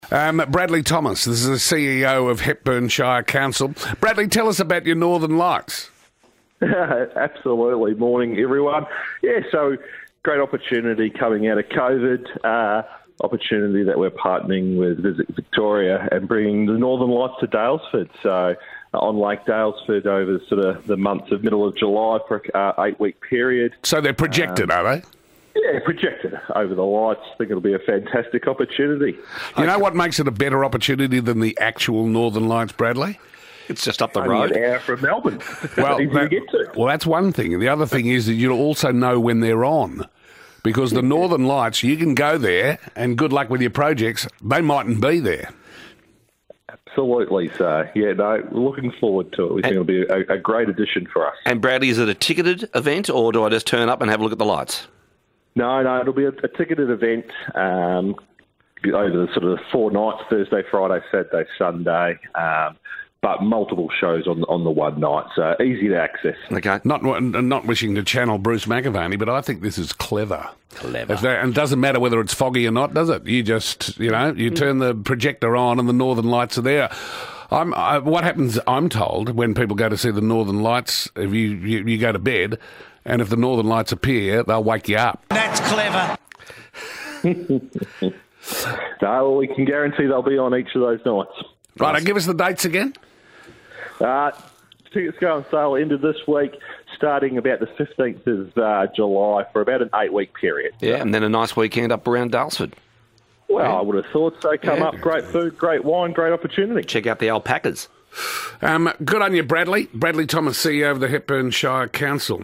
Bradley Thomas, this is the CEO of Hepburn Shire Council. Bradley, tell us about your Northern Lights. Absolutely. Morning, everyone. Yeah, so great opportunity coming out of COVID. Opportunity that we're partnering with Visit Victoria and bringing the Northern Lights to Daylesford. So on Lake Daylesford over sort of the month of middle of July for an 8-week period. So they're projected, are they? Yeah, projected over the lights. I think it'll be a fantastic opportunity. You know what makes it a better opportunity than the actual Northern Lights, Bradley? It's just up the Only road. an hour from Melbourne. Well, Easy to get to. Well, that's one thing. The other thing is that you'll also know when they're on. Because the Northern Lights, you can go there, and good luck with your projects, they mightn't be there. Absolutely. So, yeah, no, we're looking forward to it. We think it'll be a great addition for us. And Bradley, is it a ticketed event, or do I just turn up and have a look at the lights? No, it'll be a ticketed event over the sort of 4 nights, Thursday, Friday, Saturday, Sunday, but multiple shows on the one night, so easy to access. Okay. Not wishing to channel Bruce McAvaney, but I think this is clever. Clever. And it doesn't matter whether it's foggy or not, does it? You just, you turn the projector on and the Northern Lights are there. What happens, I'm told, when people go to see the Northern Lights, if you go to bed, and if the Northern Lights appear, they'll wake you up. That's clever. No, we can guarantee they'll be on each of those nights. Right, give us the dates again. Tickets go on sale end of this week, starting about the 15th of July for about an 8-week period. Yeah, and then a nice weekend up around Daylesford. Well, I would have thought so. Come up, great food, great wine, great opportunity. Check out the alpacas. Good on you, Bradley. Bradley Thomas, CEO of the Hepburn Shire Council.